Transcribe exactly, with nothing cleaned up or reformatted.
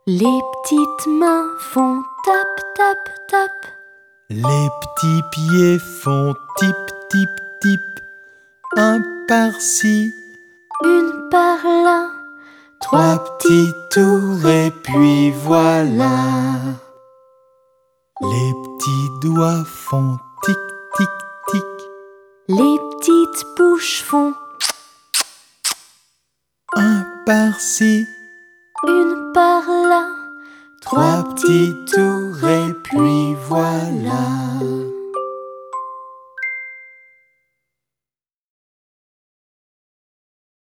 Les petites mains font tap, tap, tap. Les petits pieds font tip, tip, tip. Un par-ci, une par là. trois petits tours et puis voilà. Les petits doigts font tic, tic, tic. Les petites bouches font un par-ci, une par là. trois petits tours et puis voilà.